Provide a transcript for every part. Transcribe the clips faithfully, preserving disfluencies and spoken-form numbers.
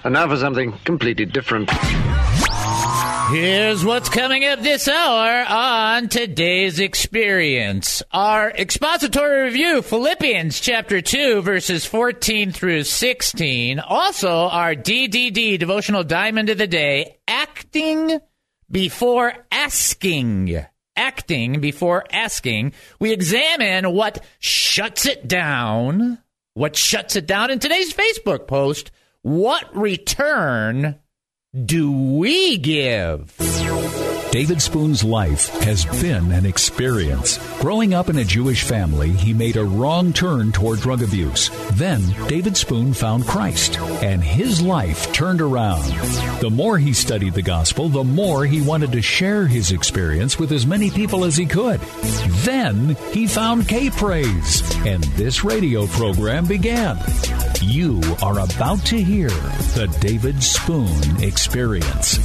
And now for something completely different. Here's what's coming up this hour on Today's Experience. Our expository review, Philippians chapter two, verses fourteen through sixteen. Also, our D D D, Devotional Diamond of the Day, Acting Before Asking. Acting Before Asking. We examine what shuts it down. What shuts it down in today's Facebook post. What return do we give? David Spoon's life has been an experience. Growing up in a Jewish family, he made a wrong turn toward drug abuse. Then, David Spoon found Christ, and his life turned around. The more he studied the gospel, the more he wanted to share his experience with as many people as he could. Then, he found K-Praise, and this radio program began. You are about to hear the David Spoon Experience.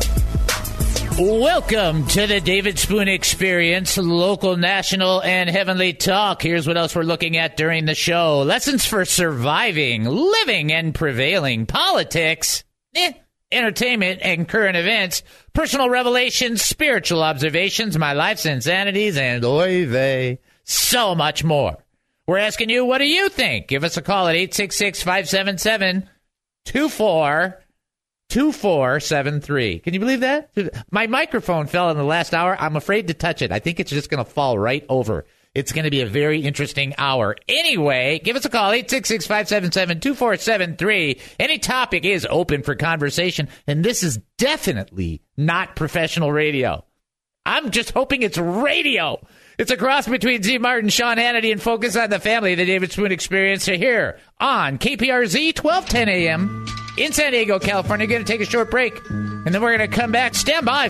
Welcome to the David Spoon Experience, local, national, and heavenly talk. Here's what else we're looking at during the show. Lessons for surviving, living, and prevailing. Politics, eh, entertainment, and current events. Personal revelations, spiritual observations, my life's insanities, and oy vey, so much more. We're asking you, what do you think? Give us a call at eight six six, five seven seven, two four two four seven three. Can you believe that? My microphone fell in the last hour. I'm afraid to touch it. I think it's just going to fall right over. It's going to be a very interesting hour. Anyway, give us a call, eight six six, five seven seven, two four seven three. Any topic is open for conversation, and this is definitely not professional radio. I'm just hoping it's radio. It's a cross between Z. Martin, Sean Hannity, and Focus on the Family, the David Spoon Experience here on K P R Z, twelve ten a.m. in San Diego, California. We're going to take a short break, and then we're going to come back. Stand by.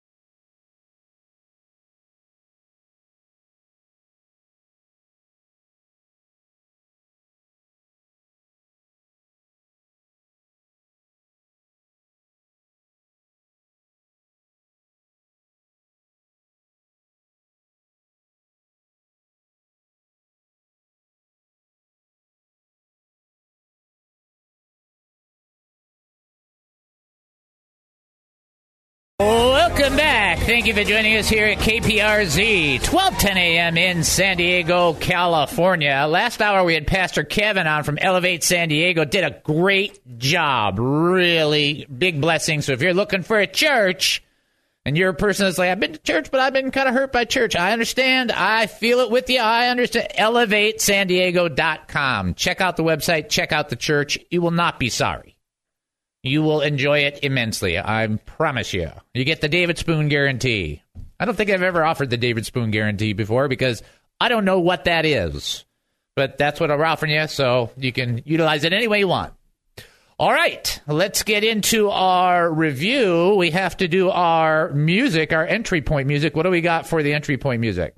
Welcome back. Thank you for joining us here at K P R Z, twelve ten a.m. in San Diego, California. Last hour we had Pastor Kevin on from Elevate San Diego. Did a great job. Really big blessing. So if you're looking for a church and you're a person that's like, I've been to church, but I've been kind of hurt by church. I understand. I feel it with you. I understand. elevate san diego dot com. Check out the website. Check out the church. You will not be sorry. You will enjoy it immensely. I promise you. You get the David Spoon guarantee. I don't think I've ever offered the David Spoon guarantee before because I don't know what that is. But that's what we're offering you, so you can utilize it any way you want. All right, let's get into our review. We have to do our music, our entry point music. What do we got for the entry point music?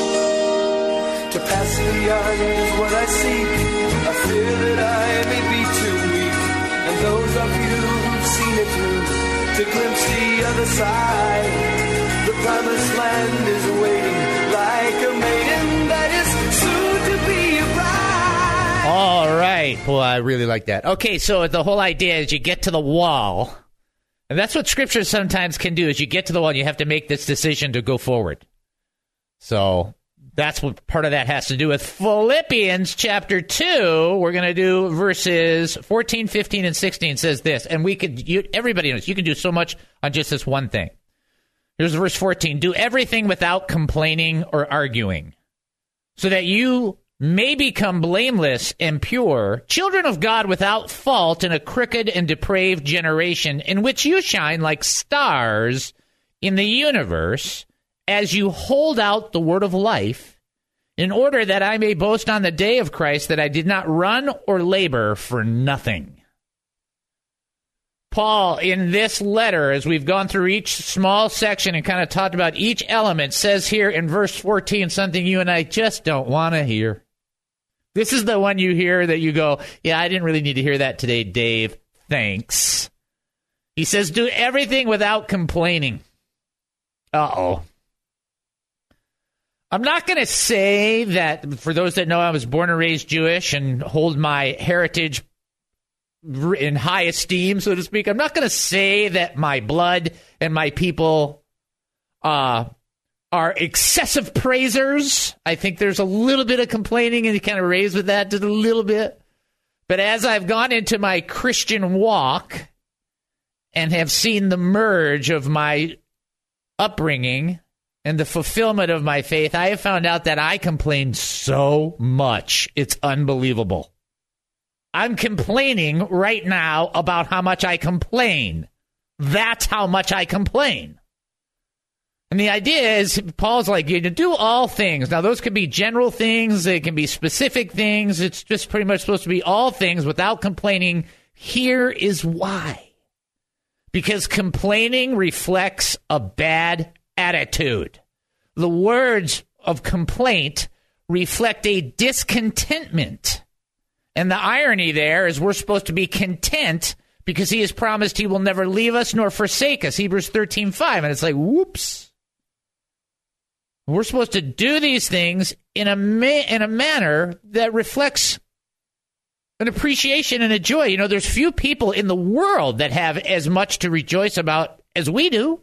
Capacity is what I seek. I fear that I may be too weak. And those of you who've seen it through to glimpse the other side, the promised land is awaiting like a maiden that is soon to be a bride. All right. Well, I really like that. Okay, so the whole idea is you get to the wall, and that's what Scripture sometimes can do, is you get to the wall and you have to make this decision to go forward. So that's what part of that has to do with. Philippians chapter two. We're going to do verses fourteen, fifteen, and sixteen. Says this, and we could, you, everybody knows, you can do so much on just this one thing. Here's verse fourteen. Do everything without complaining or arguing, so that you may become blameless and pure, children of God without fault in a crooked and depraved generation, in which you shine like stars in the universe, as you hold out the word of life, in order that I may boast on the day of Christ that I did not run or labor for nothing. Paul, in this letter, as we've gone through each small section and kind of talked about each element, says here in verse fourteen something you and I just don't want to hear. This is the one you hear that you go, yeah, I didn't really need to hear that today, Dave. Thanks. He says, do everything without complaining. Uh-oh. I'm not going to say that, for those that know, I was born and raised Jewish and hold my heritage in high esteem, so to speak. I'm not going to say that my blood and my people uh, are excessive praisers. I think there's a little bit of complaining, and you kind of raised with that just a little bit. But as I've gone into my Christian walk and have seen the merge of my upbringing and the fulfillment of my faith, I have found out that I complain so much. It's unbelievable. I'm complaining right now about how much I complain. That's how much I complain. And the idea is, Paul's like, you do all things. Now, those can be general things. They can be specific things. It's just pretty much supposed to be all things without complaining. Here is why. Because complaining reflects a bad attitude. The words of complaint reflect a discontentment. And the irony there is we're supposed to be content because he has promised he will never leave us nor forsake us. Hebrews thirteen five. And it's like, whoops. We're supposed to do these things in a ma- in a manner that reflects an appreciation and a joy. You know, there's few people in the world that have as much to rejoice about as we do.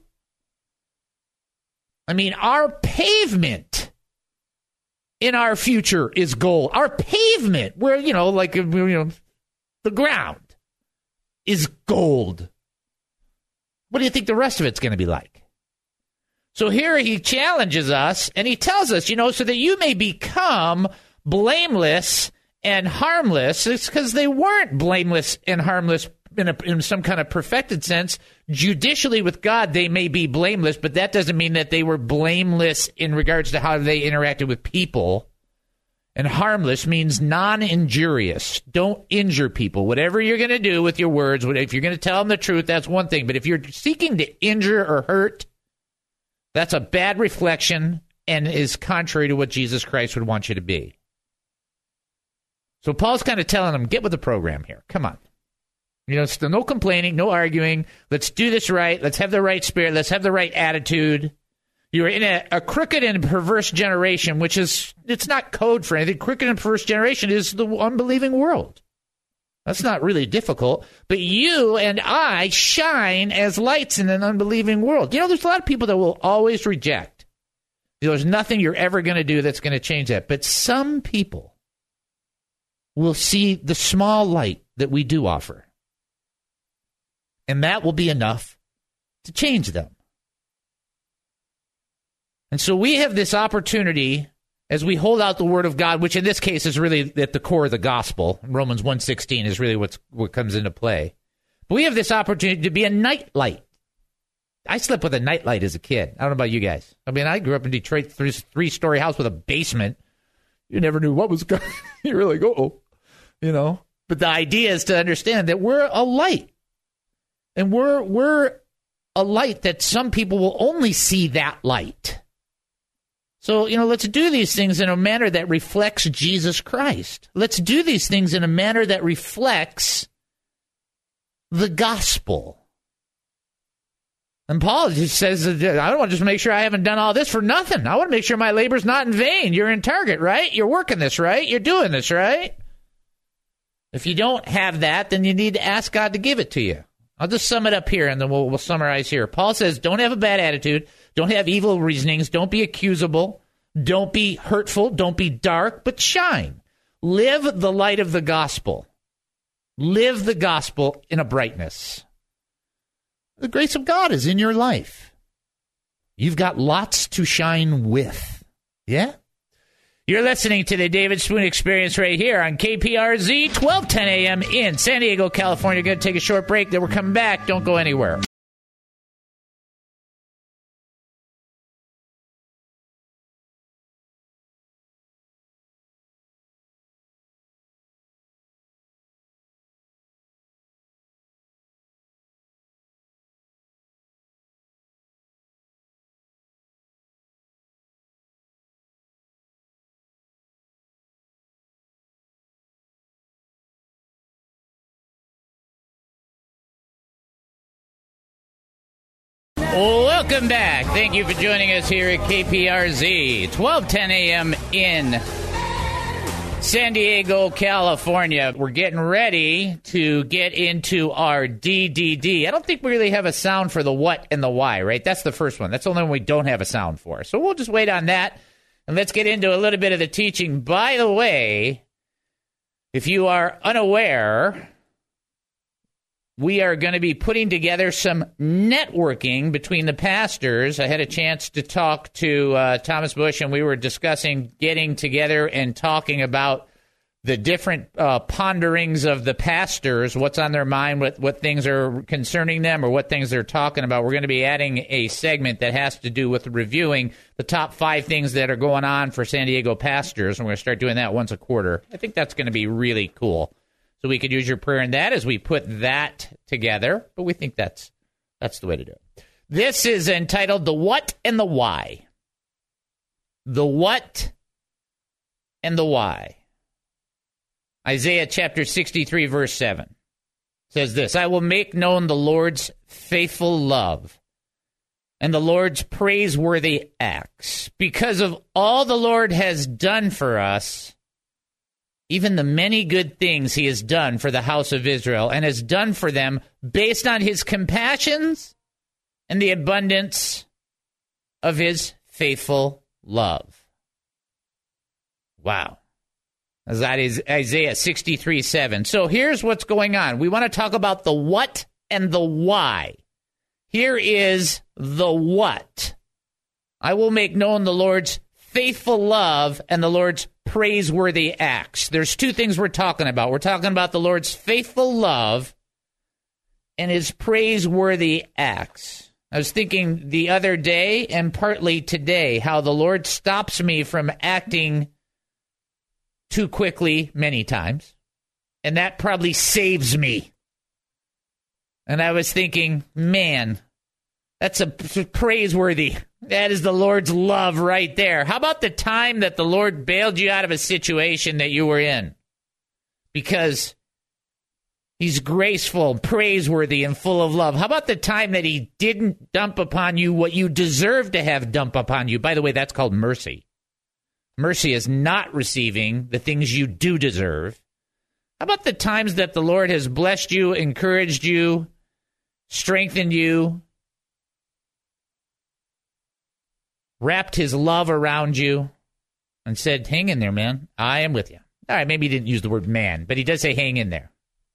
I mean, our pavement in our future is gold. Our pavement, where, you know, like, you know, the ground is gold. What do you think the rest of it's going to be like? So here he challenges us, and he tells us, you know, so that you may become blameless and harmless. It's because they weren't blameless and harmless in, a, in some kind of perfected sense. Judicially with God, they may be blameless, but that doesn't mean that they were blameless in regards to how they interacted with people. And harmless means non-injurious. Don't injure people. Whatever you're going to do with your words, if you're going to tell them the truth, that's one thing. But if you're seeking to injure or hurt, that's a bad reflection and is contrary to what Jesus Christ would want you to be. So Paul's kind of telling them, get with the program here. Come on. You know, still no complaining, no arguing. Let's do this right. Let's have the right spirit. Let's have the right attitude. You're in a, a crooked and perverse generation, which is, it's not code for anything. Crooked and perverse generation is the unbelieving world. That's not really difficult. But you and I shine as lights in an unbelieving world. You know, there's a lot of people that will always reject. There's nothing you're ever going to do that's going to change that. But some people will see the small light that we do offer. And that will be enough to change them. And so we have this opportunity as we hold out the word of God, which in this case is really at the core of the gospel. Romans one sixteen is really what's, what comes into play. But we have this opportunity to be a nightlight. I slept with a nightlight as a kid. I don't know about you guys. I mean, I grew up in Detroit, three, three-story house with a basement. You never knew what was going on. You really go, oh, you know. But the idea is to understand that we're a light. And we're we're a light that some people will only see that light. So, you know, let's do these things in a manner that reflects Jesus Christ. Let's do these things in a manner that reflects the gospel. And Paul just says, I don't want to just make sure I haven't done all this for nothing. I want to make sure my labor's not in vain. You're in Target, right? You're working this, right? You're doing this, right? If you don't have that, then you need to ask God to give it to you. I'll just sum it up here, and then we'll, we'll summarize here. Paul says, don't have a bad attitude. Don't have evil reasonings. Don't be accusable. Don't be hurtful. Don't be dark, but shine. Live the light of the gospel. Live the gospel in a brightness. The grace of God is in your life. You've got lots to shine with. Yeah? You're listening to the David Spoon Experience right here on K P R Z, twelve ten a.m. in San Diego, California. Going to take a short break. Then we're coming back. Don't go anywhere. Welcome back. Thank you for joining us here at K P R Z, twelve ten a.m. in San Diego, California. We're getting ready to get into our D D D. I don't think we really have a sound for the what and the why, right? That's the first one. That's the only one we don't have a sound for. So we'll just wait on that, and let's get into a little bit of the teaching. By the way, if you are unaware, we are going to be putting together some networking between the pastors. I had a chance to talk to uh, Thomas Bush, and we were discussing getting together and talking about the different uh, ponderings of the pastors, what's on their mind, what, what things are concerning them, or what things they're talking about. We're going to be adding a segment that has to do with reviewing the top five things that are going on for San Diego pastors, and we're going to start doing that once a quarter. I think that's going to be really cool. So we could use your prayer in that as we put that together, but we think that's that's the way to do it. This is entitled The What and the Why. The What and the Why. Isaiah chapter sixty-three, verse seven says this, I will make known the Lord's faithful love and the Lord's praiseworthy acts. Because of all the Lord has done for us, even the many good things he has done for the house of Israel, and has done for them based on his compassions and the abundance of his faithful love. Wow. That is Isaiah sixty-three, seven. So here's what's going on. We want to talk about the what and the why. Here is the what. I will make known the Lord's faithful love and the Lord's praiseworthy acts. There's two things we're talking about. We're talking about the Lord's faithful love and his praiseworthy acts. I was thinking the other day and partly today how the Lord stops me from acting too quickly many times, and that probably saves me. And I was thinking, man, that's a praiseworthy. That is the Lord's love right there. How about the time that the Lord bailed you out of a situation that you were in? Because he's graceful, praiseworthy, and full of love. How about the time that he didn't dump upon you what you deserve to have dump upon you? By the way, that's called mercy. Mercy is not receiving the things you do deserve. How about the times that the Lord has blessed you, encouraged you, strengthened you, wrapped his love around you, and said, hang in there, man. I am with you. All right, maybe he didn't use the word man, but he does say hang in there.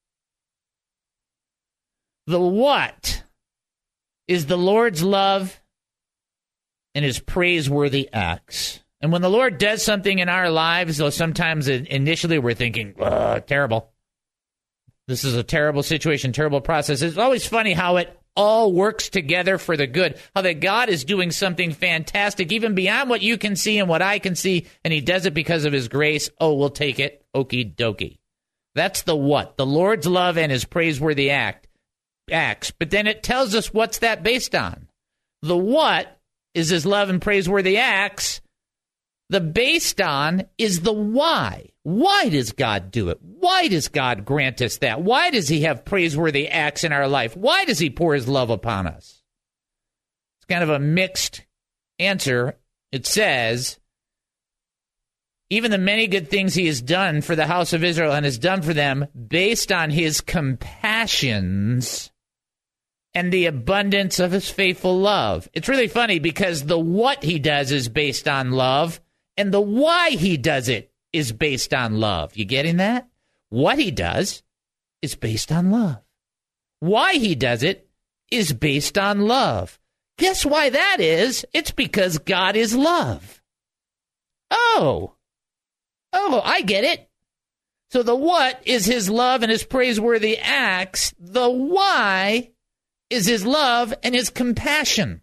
The what is the Lord's love and his praiseworthy acts. And when the Lord does something in our lives, though sometimes initially we're thinking, terrible. This is a terrible situation, terrible process. It's always funny how it all works together for the good, how that God is doing something fantastic, even beyond what you can see and what I can see, and he does it because of his grace. Oh, we'll take it. Okie dokie. That's the what, the Lord's love and his praiseworthy act, acts. But then it tells us what's that based on. The what is his love and praiseworthy acts. The based on is the why. Why does God do it? Why does God grant us that? Why does he have praiseworthy acts in our life? Why does he pour his love upon us? It's kind of a mixed answer. It says, even the many good things he has done for the house of Israel and has done for them based on his compassions and the abundance of his faithful love. It's really funny because the what he does is based on love, and the why he does it is based on love. You getting that? What he does is based on love. Why he does it is based on love. Guess why that is? It's because God is love. Oh. Oh, I get it. So the what is his love and his praiseworthy acts. The why is his love and his compassion.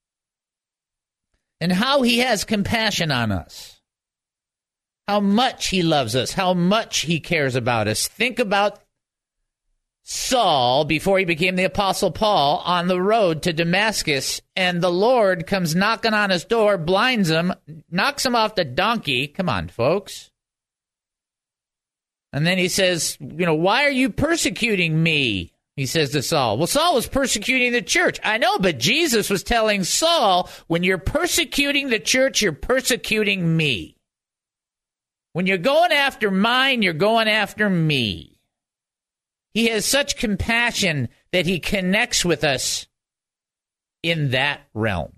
And how he has compassion on us. How much he loves us. How much he cares about us. Think about Saul before he became the Apostle Paul on the road to Damascus. And the Lord comes knocking on his door, blinds him, knocks him off the donkey. Come on, folks. And then he says, you know, why are you persecuting me? He says to Saul. Well, Saul was persecuting the church. I know, but Jesus was telling Saul, when you're persecuting the church, you're persecuting me. When you're going after mine, you're going after me. He has such compassion that he connects with us in that realm.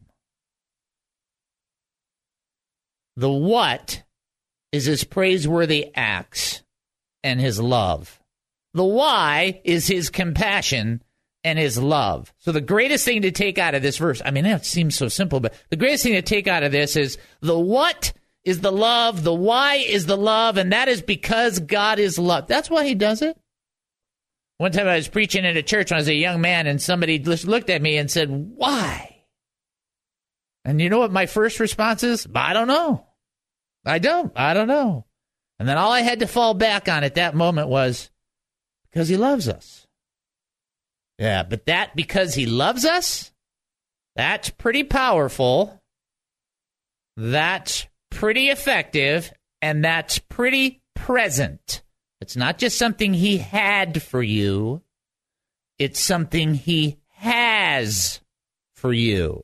The what is his praiseworthy acts and his love. The why is his compassion and his love. So the greatest thing to take out of this verse, I mean, that seems so simple, but the greatest thing to take out of this is the what is the love, the why is the love, and that is because God is love. That's why he does it. One time I was preaching in a church when I was a young man, and somebody just looked at me and said, why? And you know what my first response is? I don't know. I don't. I don't know. And then all I had to fall back on at that moment was, because he loves us. Yeah, but that because he loves us, that's pretty powerful. That's pretty effective, and that's pretty present. It's not just something he had for you. It's something he has for you.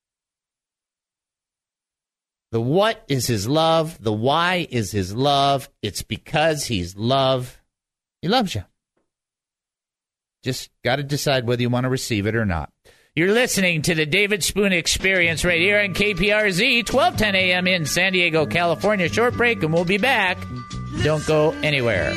The what is his love. The why is his love. It's because he's love. He loves you. Just got to decide whether you want to receive it or not. You're listening to the David Spoon Experience right here on K P R Z, twelve ten a.m. in San Diego, California. Short break, and we'll be back. Don't go anywhere.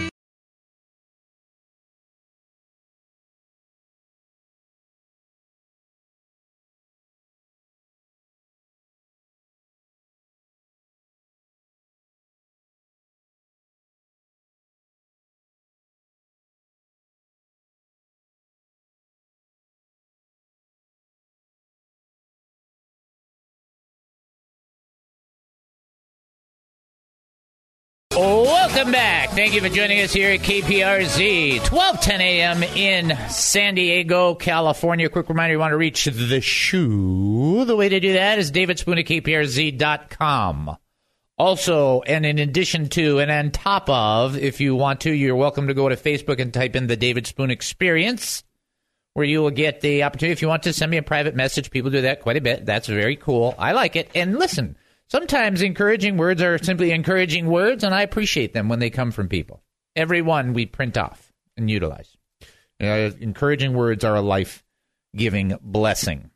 Welcome back. Thank you for joining us here at K P R Z, twelve ten a.m. in San Diego, California. Quick reminder, you want to reach the show. The way to do that is David Spoon at K P R Z dot com. Also, and in addition to, and on top of, if you want to, you're welcome to go to Facebook and type in the David Spoon Experience, where you will get the opportunity. If you want to send me a private message, people do that quite a bit. That's very cool. I like it. And listen, sometimes encouraging words are simply encouraging words, and I appreciate them when they come from people. Every one we print off and utilize. Uh, encouraging words are a life-giving blessing.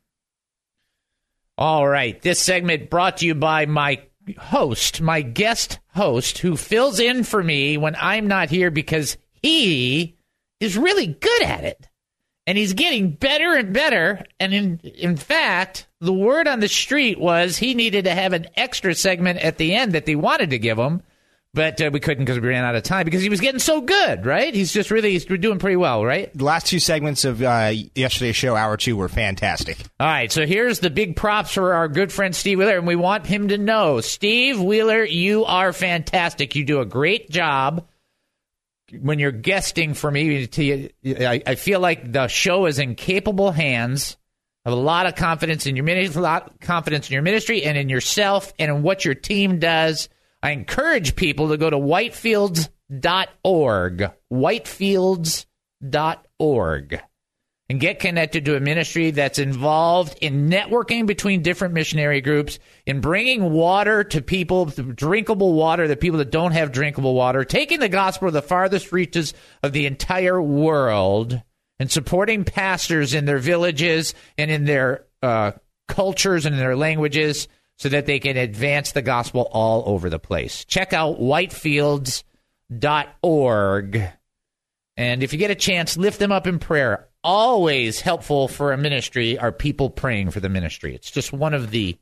All right, this segment brought to you by my host, my guest host, who fills in for me when I'm not here because he is really good at it. And he's getting better and better. And in in fact, the word on the street was he needed to have an extra segment at the end that they wanted to give him. But uh, we couldn't because we ran out of time because he was getting so good, right? He's just really he's doing pretty well, right? The last two segments of uh, yesterday's show, hour two, were fantastic. All right, so here's the big props for our good friend Steve Wheeler, and we want him to know, Steve Wheeler, you are fantastic. You do a great job. When you're guesting for me, I feel like the show is in capable hands. I have a lot of confidence in your ministry, a lot of confidence in your ministry and in yourself and in what your team does. I encourage people to go to whitefields dot org, whitefields dot org, and get connected to a ministry that's involved in networking between different missionary groups, in bringing water to people, drinkable water to people that don't have drinkable water, taking the gospel to the farthest reaches of the entire world, and supporting pastors in their villages and in their uh, cultures and in their languages so that they can advance the gospel all over the place. Check out whitefields dot org. And if you get a chance, lift them up in prayer. Always helpful for a ministry are people praying for the ministry. It's just one of the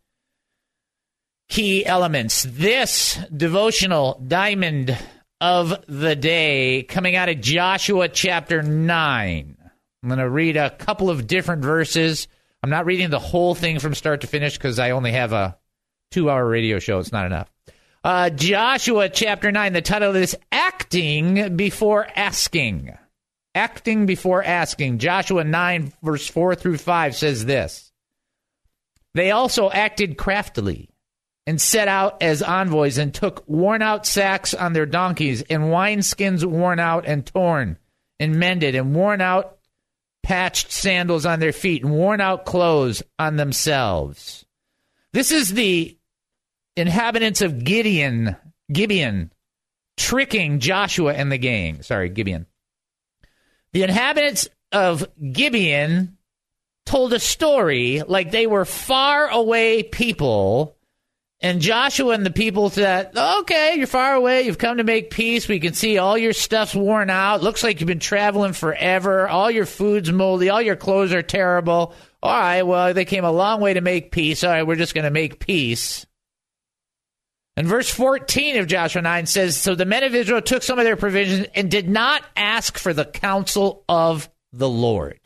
key elements. This devotional diamond of the day coming out of Joshua chapter nine. I'm going to read a couple of different verses. I'm not reading the whole thing from start to finish because I only have a two-hour radio show. It's not enough. Uh, Joshua chapter nine, the title is Acting Before Asking. Acting before asking. Joshua nine, verse four through five says this. They also acted craftily and set out as envoys and took worn-out sacks on their donkeys and wineskins worn out and torn and mended and worn-out patched sandals on their feet and worn-out clothes on themselves. This is the inhabitants of Gideon, Gibeon, tricking Joshua and the gang. Sorry, Gibeon. The inhabitants of Gibeon told a story like they were far away people, and Joshua and the people said, okay, you're far away, you've come to make peace, we can see all your stuff's worn out, looks like you've been traveling forever, all your food's moldy, all your clothes are terrible. All right, well, they came a long way to make peace. All right, we're just going to make peace. And verse fourteen of Joshua nine says, so the men of Israel took some of their provisions and did not ask for the counsel of the Lord.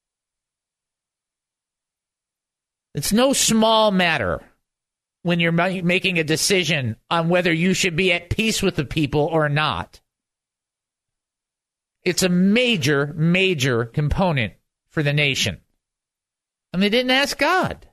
It's no small matter when you're making a decision on whether you should be at peace with the people or not. It's a major, major component for the nation. And they didn't ask God.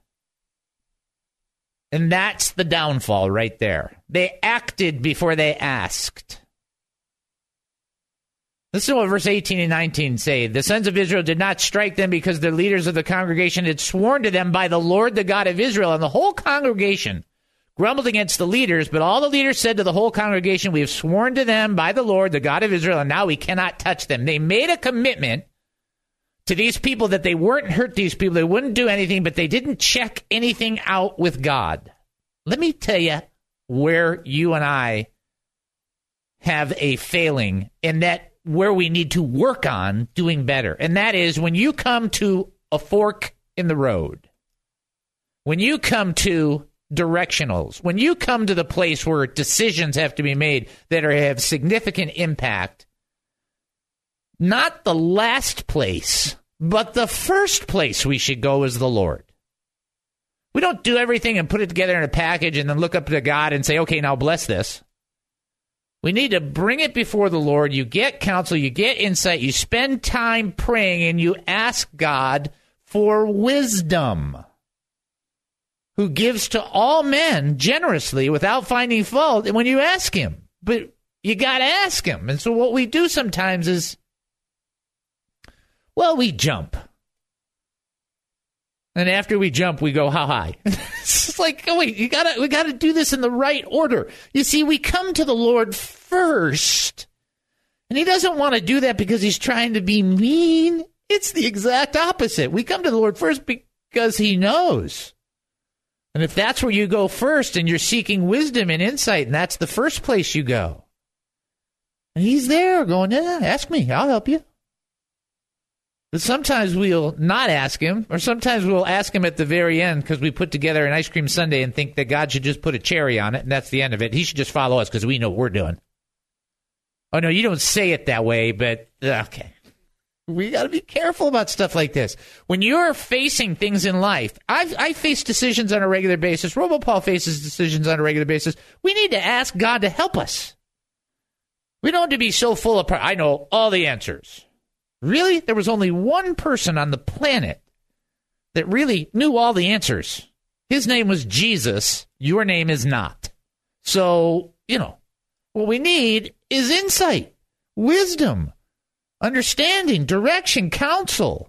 And that's the downfall right there. They acted before they asked. Listen to what verse eighteen and nineteen say. The sons of Israel did not strike them because the leaders of the congregation had sworn to them by the Lord, the God of Israel. And the whole congregation grumbled against the leaders. But all the leaders said to the whole congregation, we have sworn to them by the Lord, the God of Israel, and now we cannot touch them. They made a commitment to these people that they weren't hurt these people. They wouldn't do anything, but they didn't check anything out with God. Let me tell you where you and I have a failing, and that where we need to work on doing better. And that is when you come to a fork in the road, when you come to directionals, when you come to the place where decisions have to be made that are, have significant impact, not the last place, but the first place we should go is the Lord. We don't do everything and put it together in a package and then look up to God and say, okay, now bless this. We need to bring it before the Lord. You get counsel, you get insight, you spend time praying, and you ask God for wisdom, who gives to all men generously without finding fault when you ask him. But you got to ask him. And so what we do sometimes is, well, we jump. And after we jump, we go, how high? It's like, oh, wait, you gotta, we got to do this in the right order. You see, we come to the Lord first. And he doesn't want to do that because he's trying to be mean. It's the exact opposite. We come to the Lord first because he knows. And if that's where you go first and you're seeking wisdom and insight, and that's the first place you go. And he's there going, yeah, ask me, I'll help you. But sometimes we'll not ask him, or sometimes we'll ask him at the very end because we put together an ice cream sundae and think that God should just put a cherry on it, and that's the end of it. He should just follow us because we know what we're doing. Oh, no, you don't say it that way, but okay. We got to be careful about stuff like this. When you're facing things in life, I've, I face decisions on a regular basis. RoboPaul faces decisions on a regular basis. We need to ask God to help us. We don't have to be so full of, I know all the answers. Really? There was only one person on the planet that really knew all the answers. His name was Jesus. Your name is not. So, you know, what we need is insight, wisdom, understanding, direction, counsel.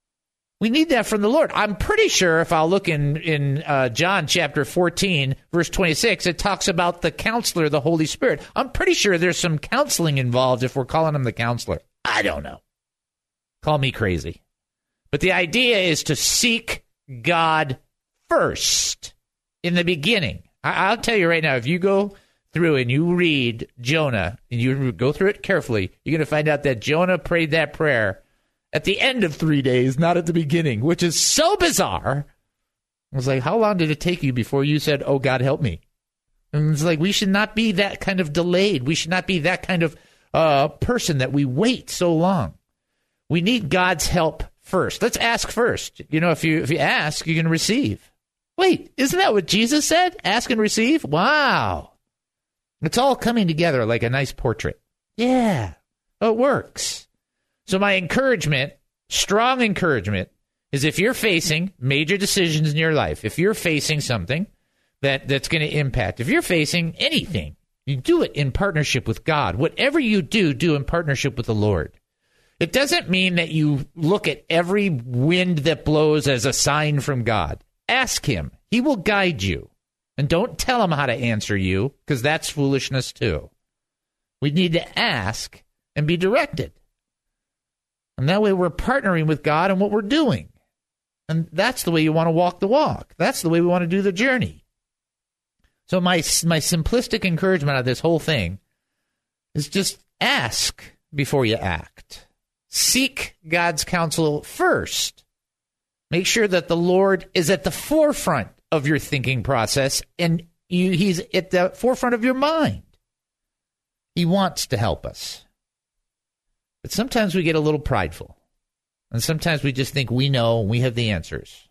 We need that from the Lord. I'm pretty sure if I'll look in, in uh, John chapter fourteen, verse twenty-six, it talks about the counselor, the Holy Spirit. I'm pretty sure there's some counseling involved if we're calling him the counselor. I don't know. Call me crazy. But the idea is to seek God first in the beginning. I- I'll tell you right now, if you go through and you read Jonah, and you go through it carefully, you're going to find out that Jonah prayed that prayer at the end of three days, not at the beginning, which is so bizarre. I was like, how long did it take you before you said, oh, God, help me? And it's like, we should not be that kind of delayed. We should not be that kind of uh, person that we wait so long. We need God's help first. Let's ask first. You know, if you if you ask, you can receive. Wait, isn't that what Jesus said? Ask and receive? Wow. It's all coming together like a nice portrait. Yeah, it works. So my encouragement, strong encouragement, is if you're facing major decisions in your life, if you're facing something that, that's going to impact, if you're facing anything, you do it in partnership with God. Whatever you do, do in partnership with the Lord. It doesn't mean that you look at every wind that blows as a sign from God. Ask him. He will guide you. And don't tell him how to answer you, because that's foolishness too. We need to ask and be directed. And that way we're partnering with God in what we're doing. And that's the way you want to walk the walk. That's the way we want to do the journey. So my my simplistic encouragement of this whole thing is just ask before you act. Seek God's counsel first. Make sure that the Lord is at the forefront of your thinking process and you, he's at the forefront of your mind. He wants to help us. But sometimes we get a little prideful. And sometimes we just think we know, we have the answers.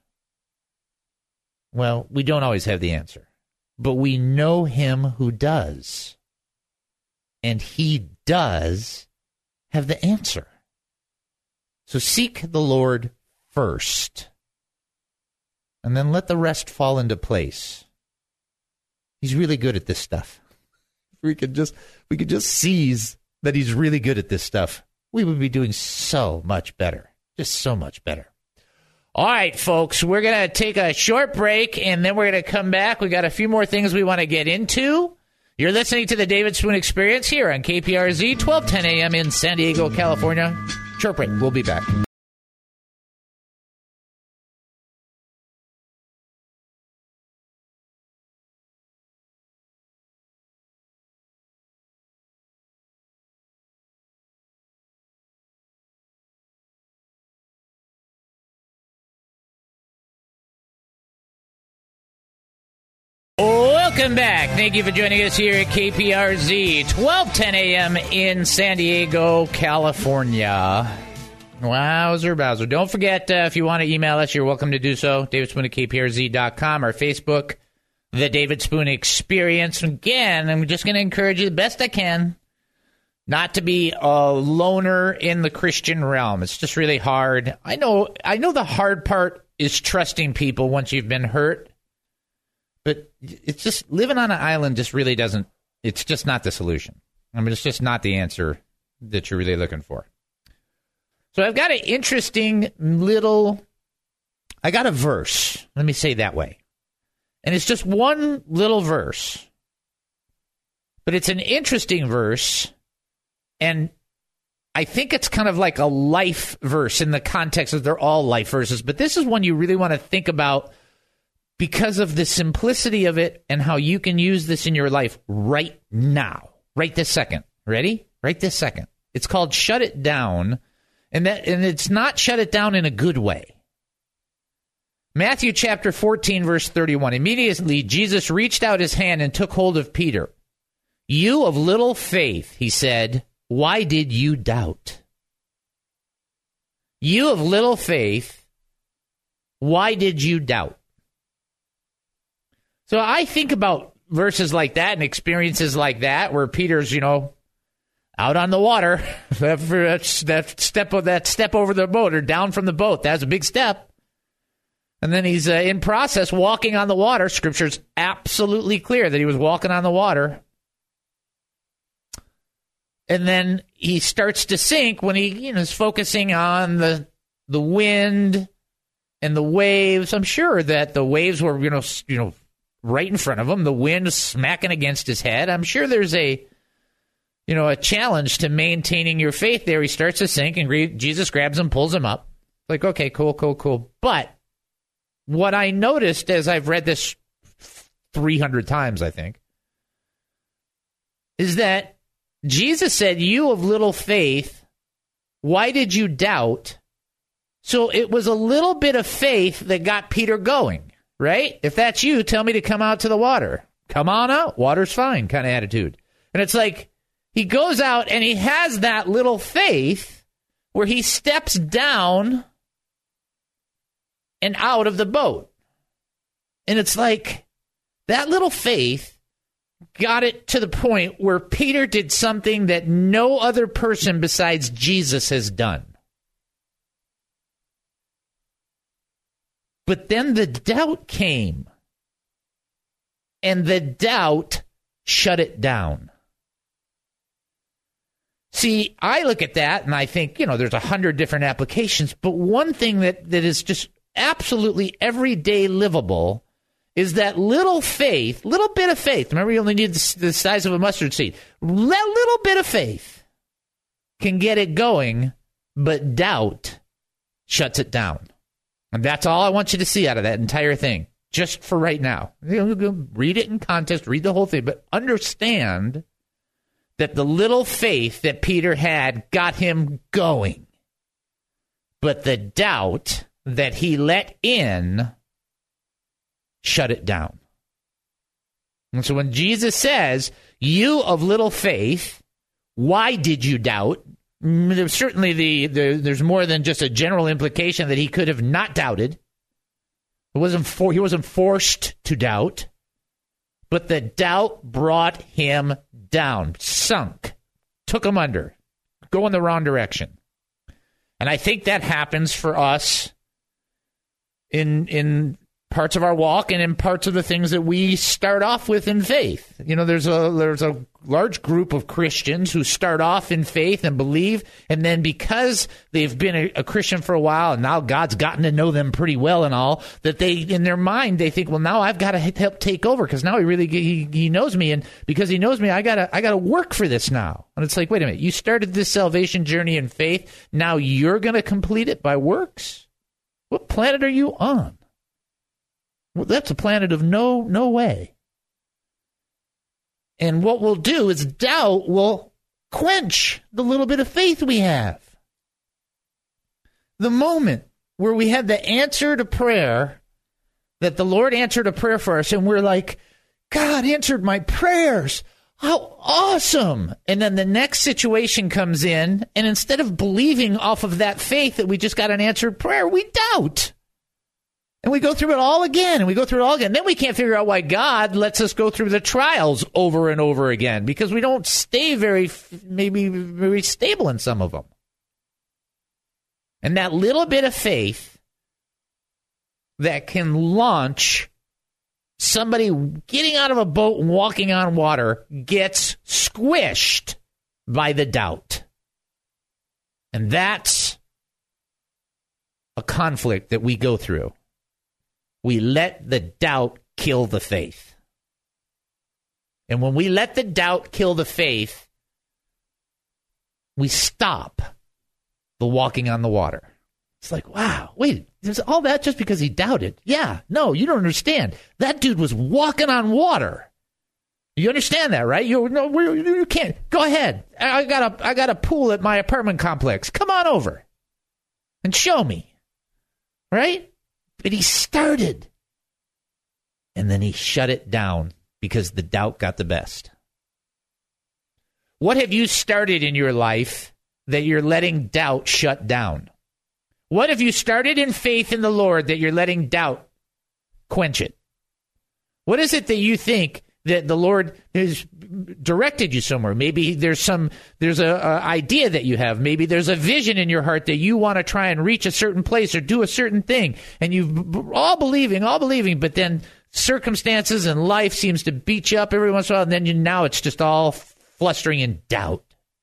Well, we don't always have the answer. But we know him who does. And he does have the answer. So seek the Lord first. And then let the rest fall into place. He's really good at this stuff. If we could just we could just seize that he's really good at this stuff, we would be doing so much better. Just so much better. All right, folks, we're going to take a short break, and then we're going to come back. We got a few more things we want to get into. You're listening to the David Spoon Experience here on K P R Z, twelve ten a.m. in San Diego, California. Short break. We'll be back. Welcome back. Thank you for joining us here at K P R Z, twelve ten a.m. in San Diego, California. Wowzer, Bowser. Don't forget, uh, if you want to email us, you're welcome to do so. David Spoon at K P R Z dot com, our Facebook, The David Spoon Experience. Again, I'm just going to encourage you the best I can not to be a loner in the Christian realm. It's just really hard. I know, I know the hard part is trusting people once you've been hurt. But it's just living on an island just really doesn't, it's just not the solution. I mean, it's just not the answer that you're really looking for. So I've got an interesting little, I got a verse. Let me say it that way. And it's just one little verse. But it's an interesting verse. And I think it's kind of like a life verse in the context of they're all life verses. But this is one you really want to think about because of the simplicity of it and how you can use this in your life right now, right this second. Ready? Right this second. It's called Shut It Down, and that and it's not shut it down in a good way. Matthew chapter fourteen, verse thirty-one. Immediately, Jesus reached out his hand and took hold of Peter. You of little faith, he said, why did you doubt? You of little faith, why did you doubt? So I think about verses like that and experiences like that where Peter's, you know, out on the water, that step that step over the boat or down from the boat. That's a big step. And then he's uh, in process walking on the water. Scripture's absolutely clear that he was walking on the water. And then he starts to sink when he, you know, is focusing on the the wind and the waves. I'm sure that the waves were, you know, you know, right in front of him, the wind smacking against his head. I'm sure there's a, you know, a challenge to maintaining your faith there. He starts to sink, and Jesus grabs him, pulls him up. Like, okay, cool, cool, cool. But what I noticed as I've read this three hundred times, I think, is that Jesus said, you of little faith, why did you doubt? So it was a little bit of faith that got Peter going. Right? If that's you, tell me to come out to the water. Come on out. Water's fine kind of attitude. And it's like he goes out and he has that little faith where he steps down and out of the boat. And it's like that little faith got it to the point where Peter did something that no other person besides Jesus has done. But then the doubt came, and the doubt shut it down. See, I look at that, and I think, you know, there's a hundred different applications, but one thing that, that is just absolutely everyday livable is that little faith, little bit of faith. Remember, you only need the size of a mustard seed. That little bit of faith can get it going, but doubt shuts it down. And that's all I want you to see out of that entire thing, just for right now. Read it in context, read the whole thing, but understand that the little faith that Peter had got him going. But the doubt that he let in shut it down. And so when Jesus says, you of little faith, why did you doubt? There's certainly the, the there's more than just a general implication that he could have not doubted. It wasn't for, he wasn't forced to doubt, but the doubt brought him down, sunk, took him under, go in the wrong direction. And I think that happens for us in in parts of our walk and in parts of the things that we start off with in faith. You know, there's a there's a large group of Christians who start off in faith and believe, and then because they've been a, a Christian for a while and now God's gotten to know them pretty well and all, that they, in their mind, they think, well, now I've got to help take over because now he really he, he knows me, and because he knows me, I gotta I gotta work for this now. And it's like, wait a minute, you started this salvation journey in faith, now you're going to complete it by works? What planet are you on? Well, that's a planet of no no way. And what we'll do is doubt will quench the little bit of faith we have. The moment where we have the answer to prayer, that the Lord answered a prayer for us, and we're like, God answered my prayers. How awesome. And then the next situation comes in, and instead of believing off of that faith that we just got an answered prayer, we doubt. And we go through it all again, and we go through it all again. Then we can't figure out why God lets us go through the trials over and over again, because we don't stay very, maybe very stable in some of them. And that little bit of faith that can launch somebody getting out of a boat and walking on water gets squished by the doubt. And that's a conflict that we go through. We let the doubt kill the faith. And when we let the doubt kill the faith, we stop the walking on the water. It's like, wow, wait, there's all that just because he doubted? Yeah, no, you don't understand. That dude was walking on water. You understand that, right? You no, you can't. Go ahead. I got a I got a pool at my apartment complex. Come on over and show me, right? But he started, and then he shut it down because the doubt got the best. What have you started in your life that you're letting doubt shut down? What have you started in faith in the Lord that you're letting doubt quench it? What is it that you think that the Lord has directed you somewhere? Maybe there's some there's a, a idea that you have. Maybe there's a vision in your heart that you want to try and reach a certain place or do a certain thing, and you've all believing, all believing, but then circumstances and life seems to beat you up every once in a while, and then you, now it's just all flustering in doubt.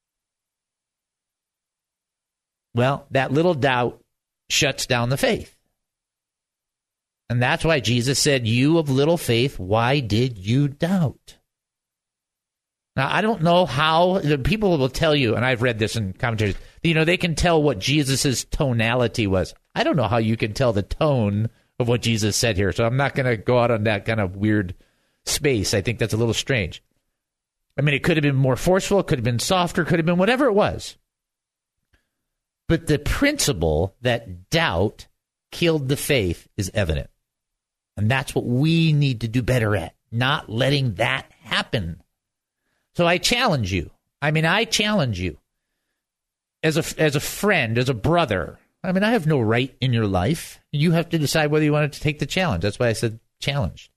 Well, that little doubt shuts down the faith. And that's why Jesus said, you of little faith, why did you doubt? Now, I don't know how, the people will tell you, and I've read this in commentaries, you know, they can tell what Jesus' tonality was. I don't know how you can tell the tone of what Jesus said here, so I'm not going to go out on that kind of weird space. I think that's a little strange. I mean, it could have been more forceful, it could have been softer, could have been whatever it was. But the principle that doubt killed the faith is evident. And that's what we need to do better at, not letting that happen. So I challenge you. I mean, I challenge you as a, as a friend, as a brother. I mean, I have no right in your life. You have to decide whether you want to take the challenge. That's why I said challenged.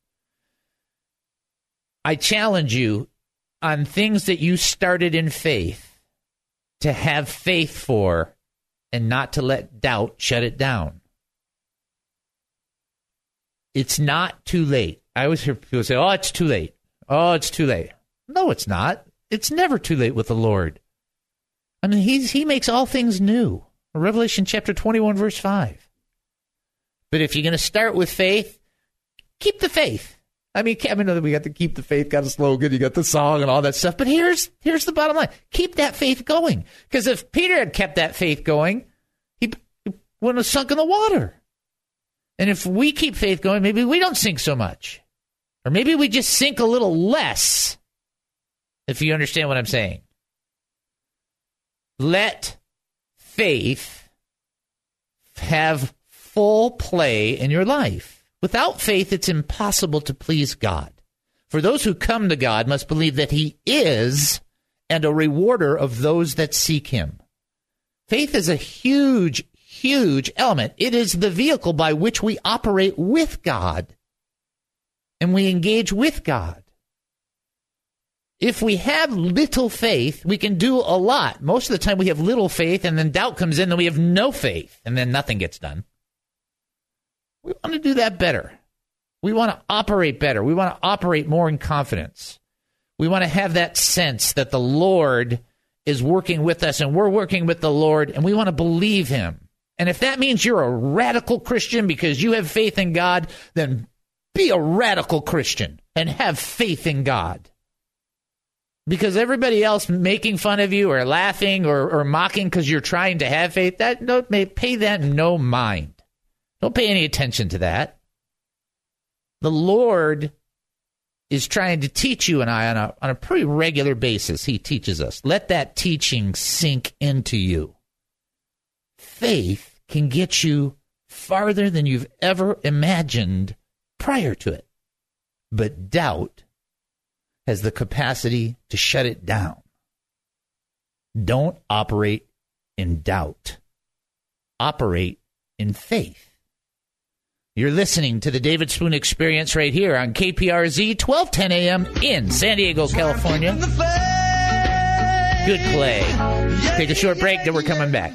I challenge you on things that you started in faith to have faith for and not to let doubt shut it down. It's not too late. I always hear people say, oh, it's too late. Oh, it's too late. No, it's not. It's never too late with the Lord. I mean, he's, he makes all things new. Revelation chapter twenty-one, verse five. But if you're going to start with faith, keep the faith. I mean, I mean, we got the Keep the Faith, got a slogan, you got the song and all that stuff. But here's here's the bottom line. Keep that faith going. Because if Peter had kept that faith going, he, he wouldn't have sunk in the water. And if we keep faith going, maybe we don't sink so much. Or maybe we just sink a little less, if you understand what I'm saying. Let faith have full play in your life. Without faith, it's impossible to please God. For those who come to God must believe that he is and a rewarder of those that seek him. Faith is a huge, huge element. It is the vehicle by which we operate with God and we engage with God. If we have little faith, we can do a lot. Most of the time we have little faith, and then doubt comes in, and we have no faith, and then nothing gets done. We want to do that better. We want to operate better. We want to operate more in confidence. We want to have that sense that the Lord is working with us, and we're working with the Lord, and we want to believe him. And if that means you're a radical Christian because you have faith in God, then be a radical Christian and have faith in God. Because everybody else making fun of you or laughing or, or mocking because you're trying to have faith, that don't pay that no mind. Don't pay any attention to that. The Lord is trying to teach you and I on a, on a pretty regular basis. He teaches us. Let that teaching sink into you. Faith can get you farther than you've ever imagined prior to it. But doubt has the capacity to shut it down. Don't operate in doubt. Operate in faith. You're listening to the David Spoon Experience right here on K P R Z, twelve ten a.m. in San Diego, California. Good play. Take a short break, then we're coming back.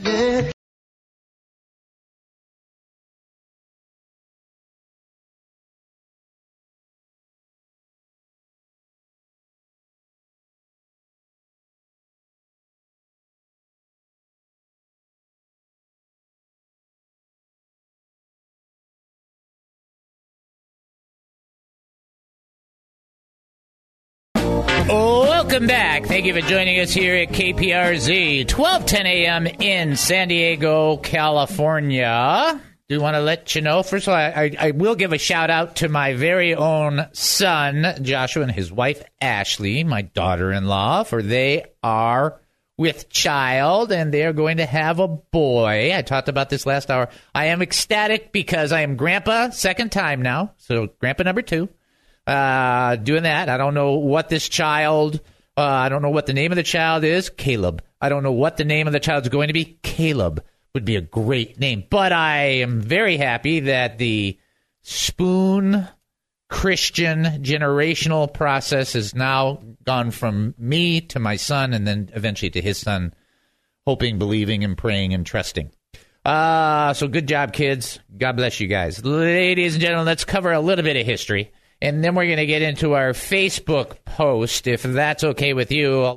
Welcome back. Thank you for joining us here at K P R Z, twelve ten a.m. in San Diego, California. Do want to let you know, first of all, I, I will give a shout out to my very own son, Joshua, and his wife, Ashley, my daughter-in-law, for they are with child, and they are going to have a boy. I talked about this last hour. I am ecstatic because I am grandpa, second time now, so grandpa number two. Uh, doing that. I don't know what this child, uh, I don't know what the name of the child is. Caleb. I don't know what the name of the child is going to be. Caleb would be a great name. But I am very happy that the Spoon Christian generational process has now gone from me to my son and then eventually to his son, hoping, believing, and praying and trusting. Uh, so good job, kids. God bless you guys. Ladies and gentlemen, let's cover a little bit of history. And then we're going to get into our Facebook post, if that's okay with you. Uh,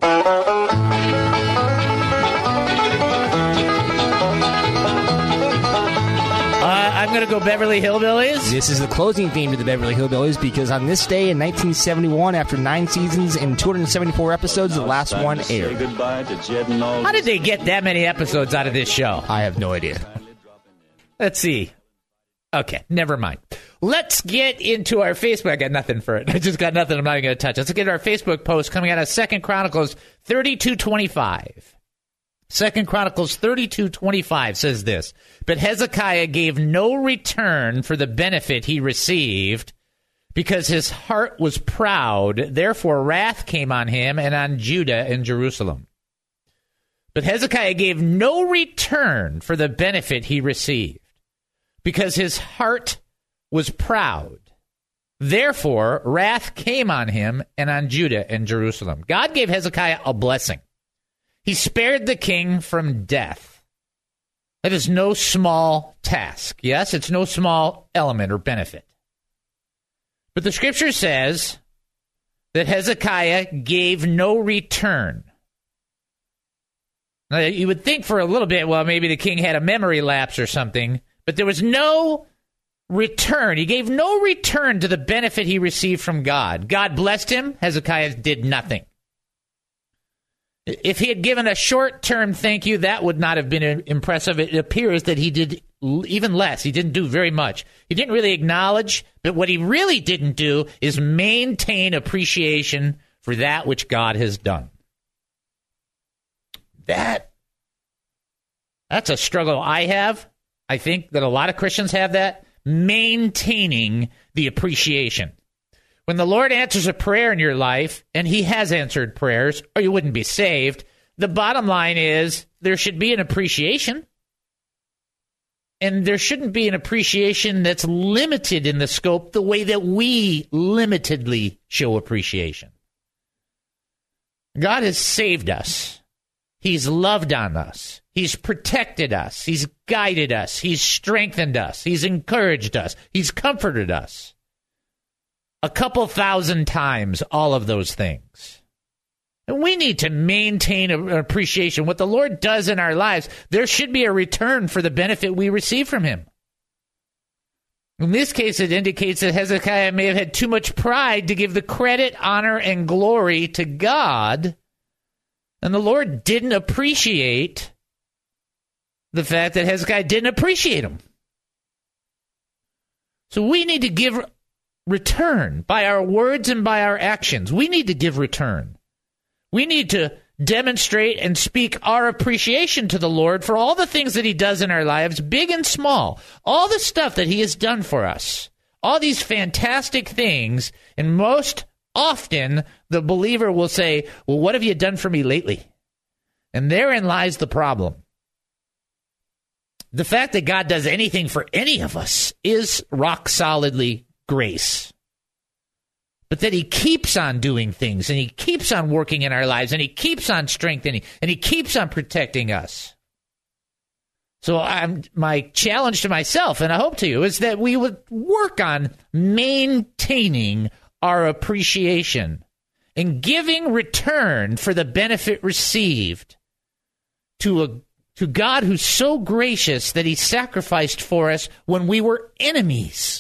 I'm going to go Beverly Hillbillies. This is the closing theme to the Beverly Hillbillies because on this day in nineteen seventy-one, after nine seasons and two hundred seventy-four episodes, the last one aired. How did they get that many episodes out of this show? I have no idea. Let's see. Okay, never mind. Let's get into our Facebook. I got nothing for it. I just got nothing I'm not even going to touch. Let's get to our Facebook post coming out of Second Chronicles thirty-two twenty-five. Second Chronicles thirty-two twenty-five says this, but Hezekiah gave no return for the benefit he received because his heart was proud. Therefore, wrath came on him and on Judah and Jerusalem. But Hezekiah gave no return for the benefit he received because his heart was proud. Therefore, wrath came on him and on Judah and Jerusalem. God gave Hezekiah a blessing. He spared the king from death. That is no small task. Yes, it's no small element or benefit. But the scripture says that Hezekiah gave no return. Now, you would think for a little bit, well, maybe the king had a memory lapse or something, but there was no return. He gave no return to the benefit he received from God. God blessed him. Hezekiah did nothing. If he had given a short-term thank you, that would not have been impressive. It appears that he did even less. He didn't do very much. He didn't really acknowledge, but what he really didn't do is maintain appreciation for that which God has done. That, that's a struggle I have. I think that a lot of Christians have that, maintaining the appreciation. When the Lord answers a prayer in your life, and he has answered prayers, or you wouldn't be saved, the bottom line is there should be an appreciation. And there shouldn't be an appreciation that's limited in the scope the way that we limitedly show appreciation. God has saved us. He's loved on us. He's protected us. He's guided us. He's strengthened us. He's encouraged us. He's comforted us. A couple thousand times, all of those things. And we need to maintain an appreciation. What the Lord does in our lives, there should be a return for the benefit we receive from him. In this case, it indicates that Hezekiah may have had too much pride to give the credit, honor, and glory to God. And the Lord didn't appreciate the fact that Hezekiah didn't appreciate him. So we need to give return by our words and by our actions. We need to give return. We need to demonstrate and speak our appreciation to the Lord for all the things that he does in our lives, big and small, all the stuff that he has done for us, all these fantastic things. And most often the believer will say, well, what have you done for me lately? And therein lies the problem. The fact that God does anything for any of us is rock solidly grace. But that he keeps on doing things, and he keeps on working in our lives, and he keeps on strengthening, and he keeps on protecting us. So I'm, my challenge to myself, and I hope to you, is that we would work on maintaining our appreciation and giving return for the benefit received to a to God who's so gracious that he sacrificed for us when we were enemies.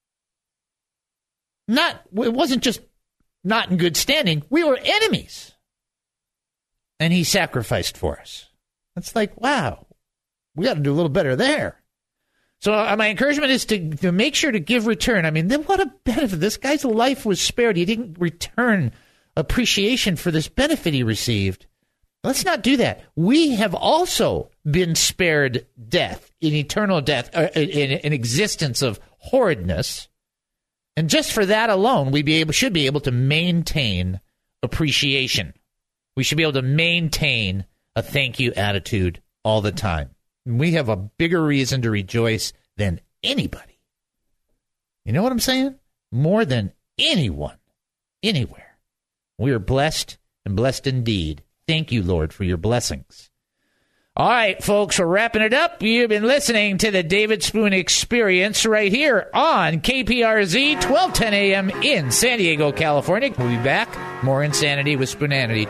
Not, it wasn't just not in good standing. We were enemies. And he sacrificed for us. It's like, wow, we got to do a little better there. So uh, my encouragement is to, to make sure to give return. I mean, then what a benefit. This guy's life was spared. He didn't return appreciation for this benefit he received. Let's not do that. We have also been spared death, in eternal death, uh, in an existence of horridness. And just for that alone, we be able, should be able to maintain appreciation. We should be able to maintain a thank you attitude all the time. We have a bigger reason to rejoice than anybody. You know what I'm saying? More than anyone, anywhere. We are blessed and blessed indeed. Thank you, Lord, for your blessings. All right, folks, we're wrapping it up. You've been listening to the David Spoon Experience right here on K P R Z, twelve ten a.m. in San Diego, California. We'll be back. More Insanity with Spoonanity.